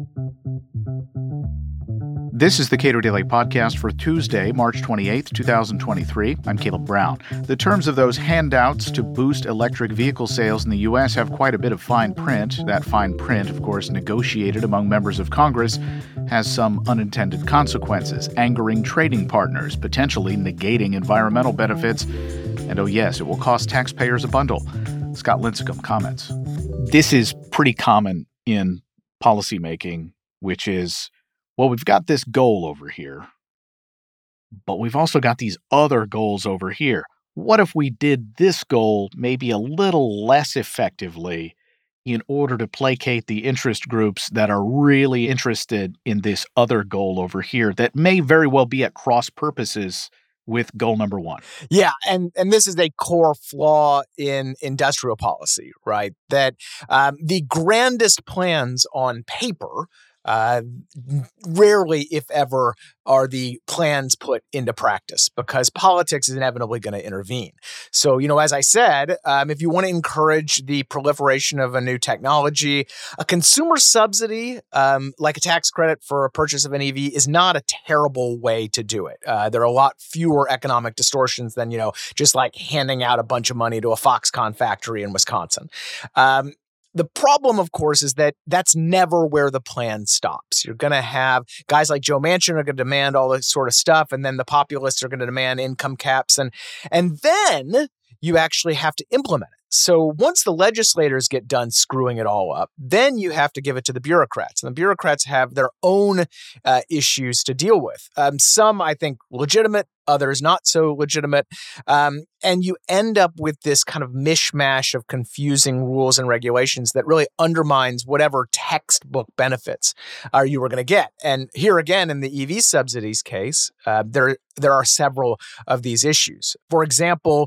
This is the Cato Daily Podcast for Tuesday, March 28th, 2023. I'm Caleb Brown. The terms of those handouts to boost electric vehicle sales in the U.S. have quite a bit of fine print. That fine print, of course, negotiated among members of Congress, has some unintended consequences, angering trading partners, potentially negating environmental benefits, and oh yes, it will cost taxpayers a bundle. Scott Lincicome comments. This is pretty common in policymaking, which is, well, we've got this goal over here, but we've also got these other goals over here. What if we did this goal maybe a little less effectively in order to placate the interest groups that are really interested in this other goal over here that may very well be at cross purposes with goal number one? Yeah, and this is a core flaw in industrial policy, right? That the grandest plans on paper rarely, if ever, are the plans put into practice because politics is inevitably going to intervene. So, as I said, if you want to encourage the proliferation of a new technology, a consumer subsidy, like a tax credit for a purchase of an EV, is not a terrible way to do it. There are a lot fewer economic distortions than, just like handing out a bunch of money to a Foxconn factory in Wisconsin. The problem, of course, is that that's never where the plan stops. You're going to have guys like Joe Manchin are going to demand all this sort of stuff, and then the populists are going to demand income caps, and then you actually have to implement it. So once the legislators get done screwing it all up, then you have to give it to the bureaucrats. And the bureaucrats have their own issues to deal with. Some, I think, legitimate, others not so legitimate. And you end up with this kind of mishmash of confusing rules and regulations that really undermines whatever textbook benefits you were going to get. And here again, in the EV subsidies case, there are several of these issues. For example,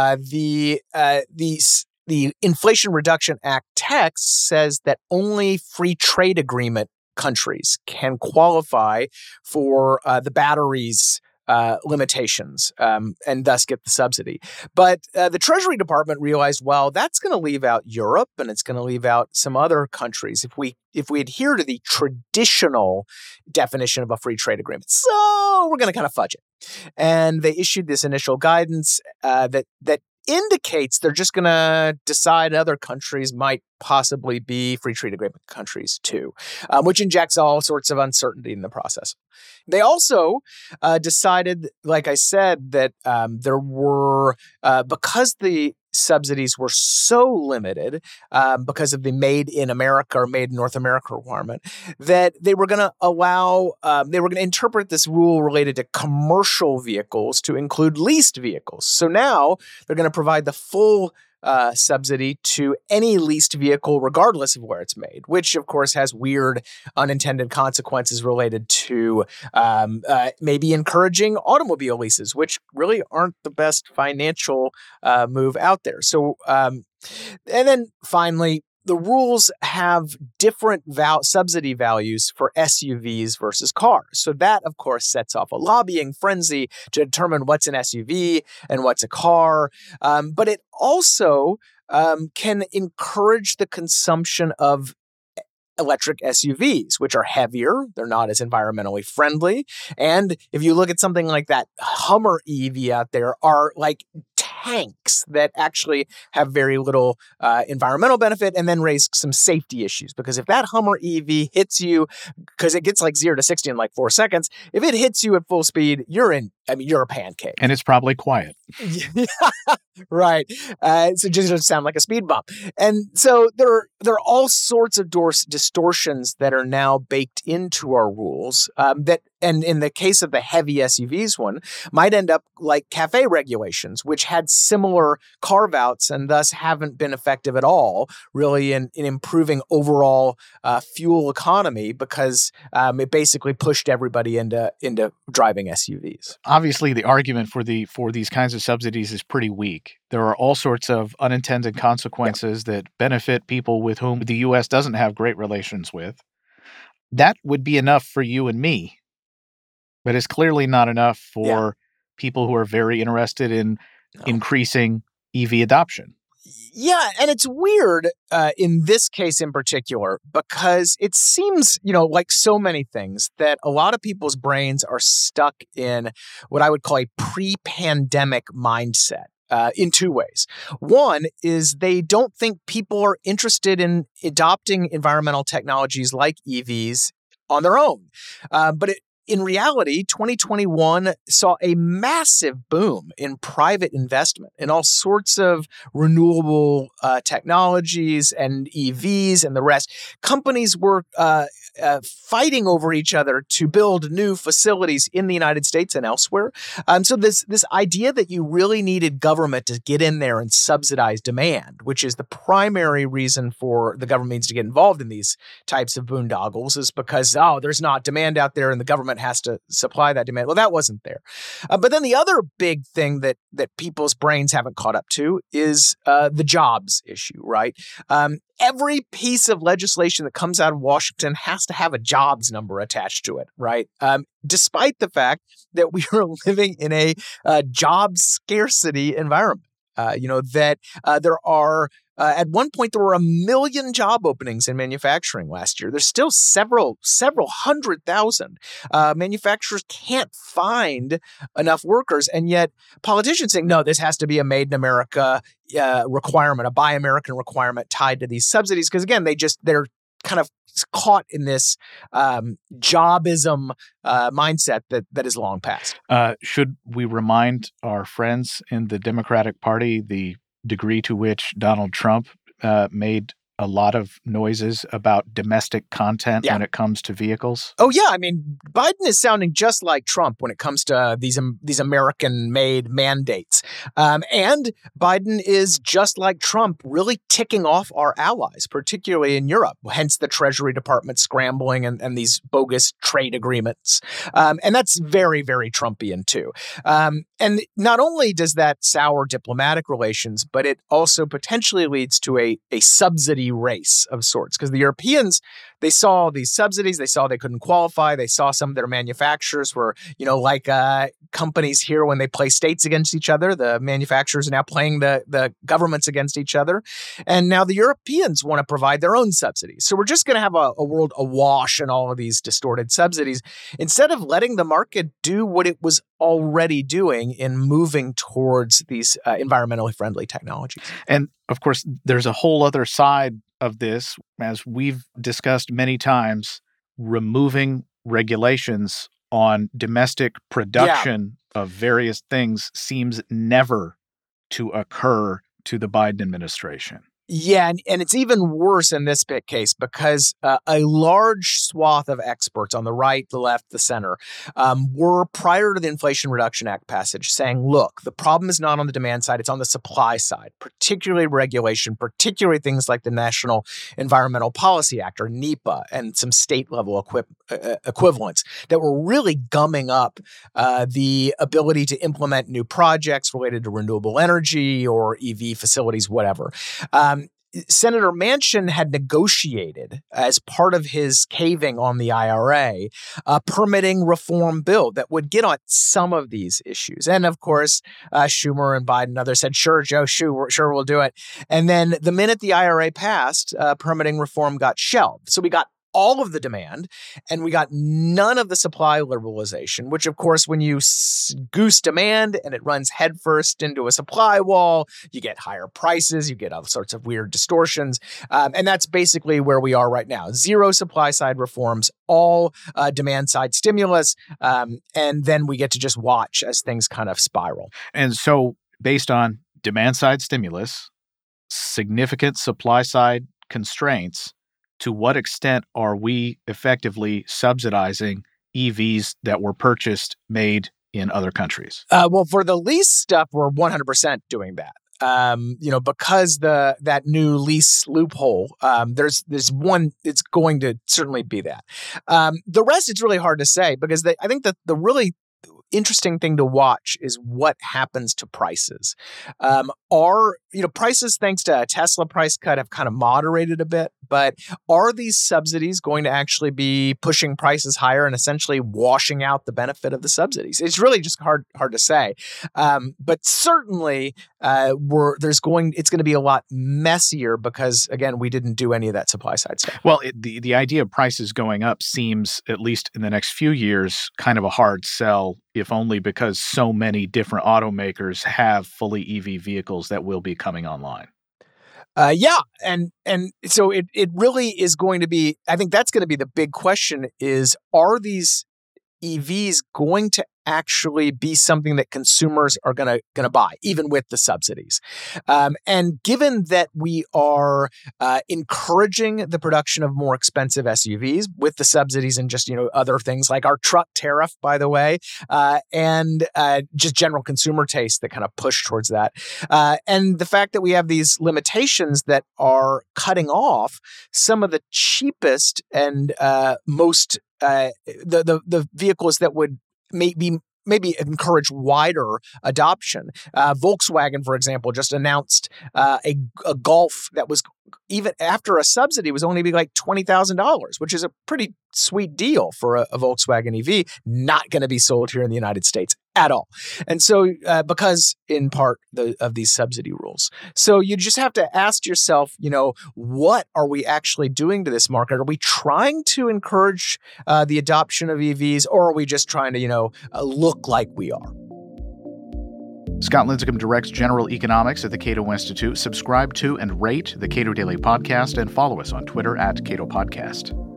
the Inflation Reduction Act text says that only free trade agreement countries can qualify for the batteries limitations and thus get the subsidy. But the Treasury Department realized, well, that's going to leave out Europe and it's going to leave out some other countries if we adhere to the traditional definition of a free trade agreement. So we're going to kind of fudge it. And they issued this initial guidance that indicates they're just going to decide other countries might possibly be free trade agreement countries too, which injects all sorts of uncertainty in the process. They also decided, like I said, that there were, because the subsidies were so limited because of the Made in America or Made in North America requirement, that they were going to allow, they were going to interpret this rule related to commercial vehicles to include leased vehicles. So now they're going to provide the full subsidy to any leased vehicle, regardless of where it's made, which of course has weird unintended consequences related to maybe encouraging automobile leases, which really aren't the best financial move out there. So, and then finally, the rules have different subsidy values for SUVs versus cars. So that, of course, sets off a lobbying frenzy to determine what's an SUV and what's a car. But it also can encourage the consumption of electric SUVs, which are heavier. They're not as environmentally friendly. And if you look at something like that Hummer EV out there, are like tanks that actually have very little environmental benefit and then raise some safety issues. Because if that Hummer EV hits you, because it gets like 0 to 60 in like 4 seconds, if it hits you at full speed, you're a pancake. And it's probably quiet. Right. So it just doesn't sound like a speed bump. And so there are all sorts of distortions that are now baked into our rules and in the case of the heavy SUVs one, might end up like CAFE regulations, which had similar carve-outs and thus haven't been effective at all, really, in improving overall fuel economy because it basically pushed everybody into driving SUVs. Obviously, the argument for these kinds of subsidies is pretty weak. There are all sorts of unintended consequences that benefit people with whom the U.S. doesn't have great relations with. That would be enough for you and me, but it's clearly not enough for people who are very interested in increasing EV adoption. Yeah, and it's weird in this case in particular, because it seems, like so many things, that a lot of people's brains are stuck in what I would call a pre-pandemic mindset. In two ways. One is they don't think people are interested in adopting environmental technologies like EVs on their own. In reality, 2021 saw a massive boom in private investment in all sorts of renewable technologies and EVs and the rest. Companies were fighting over each other to build new facilities in the United States and elsewhere. So this idea that you really needed government to get in there and subsidize demand, which is the primary reason for the government needs to get involved in these types of boondoggles, is because, there's not demand out there and the government has to supply that demand. Well, that wasn't there. But then the other big thing that people's brains haven't caught up to is the jobs issue, right? Every piece of legislation that comes out of Washington has to have a jobs number attached to it, right? Despite the fact that we are living in a job scarcity environment. There are, at one point, there were 1 million job openings in manufacturing last year. There's still several hundred thousand. Manufacturers can't find enough workers. And yet politicians think, no, this has to be a made in America requirement, a Buy American requirement tied to these subsidies. Because again, they're kind of caught in this jobism mindset that is long past. Should we remind our friends in the Democratic Party the degree to which Donald Trump made a lot of noises about domestic content when it comes to vehicles? Oh, yeah. I mean, Biden is sounding just like Trump when it comes to these American-made mandates. And Biden is just like Trump, really ticking off our allies, particularly in Europe, hence the Treasury Department scrambling and these bogus trade agreements. And that's very, very Trumpian, too. And not only does that sour diplomatic relations, but it also potentially leads to a subsidy race of sorts, because the Europeans, they saw these subsidies, they saw they couldn't qualify, they saw some of their manufacturers were, like companies here when they play states against each other, the manufacturers are now playing the governments against each other, and now the Europeans want to provide their own subsidies. So we're just going to have a world awash in all of these distorted subsidies, instead of letting the market do what it was already doing in moving towards these environmentally friendly technologies. And of course, there's a whole other side of this, as we've discussed many times. Removing regulations on domestic production of various things seems never to occur to the Biden administration. Yeah, and it's even worse in this case because a large swath of experts on the right, the left, the center were, prior to the Inflation Reduction Act passage, saying, look, the problem is not on the demand side, it's on the supply side, particularly regulation, particularly things like the National Environmental Policy Act, or NEPA, and some state-level equivalents that were really gumming up the ability to implement new projects related to renewable energy or EV facilities, whatever. Senator Manchin had negotiated, as part of his caving on the IRA, a permitting reform bill that would get on some of these issues. And of course, Schumer and Biden and others said, sure, Joe, sure, we'll do it. And then the minute the IRA passed, permitting reform got shelved. So we got all of the demand, and we got none of the supply liberalization, which, of course, when you goose demand and it runs headfirst into a supply wall, you get higher prices, you get all sorts of weird distortions. And that's basically where we are right now. Zero supply side reforms, all demand side stimulus. And then we get to just watch as things kind of spiral. And so based on demand side stimulus, significant supply side constraints, to what extent are we effectively subsidizing EVs that were purchased, made in other countries? Well, for the lease stuff, we're 100% doing that. Because that new lease loophole, there's one, it's going to certainly be that. The rest, it's really hard to say, because I think that the really interesting thing to watch is what happens to prices. Are prices, thanks to a Tesla price cut, have kind of moderated a bit. But are these subsidies going to actually be pushing prices higher and essentially washing out the benefit of the subsidies? It's really just hard to say. But certainly, it's going to be a lot messier because, again, we didn't do any of that supply side stuff. Well, the idea of prices going up seems, at least in the next few years, kind of a hard sell, if only because so many different automakers have fully EV vehicles that will be coming online. And so it really is going to be, I think that's going to be the big question is, are these EVs going to actually be something that consumers are going to buy, even with the subsidies? And given that we are encouraging the production of more expensive SUVs with the subsidies and just other things like our truck tariff, by the way, and just general consumer taste that kind of push towards that, and the fact that we have these limitations that are cutting off some of the cheapest and most the vehicles that would maybe encourage wider adoption. Volkswagen, for example, just announced a Golf that was, even after a subsidy, was only be like $20,000, which is a pretty sweet deal for a Volkswagen EV, not going to be sold here in the United States at all. And so, because in part of these subsidy rules. So you just have to ask yourself, what are we actually doing to this market? Are we trying to encourage the adoption of EVs, or are we just trying to, look like we are? Scott Lincicome directs General Economics at the Cato Institute. Subscribe to and rate the Cato Daily Podcast and follow us on Twitter @CatoPodcast.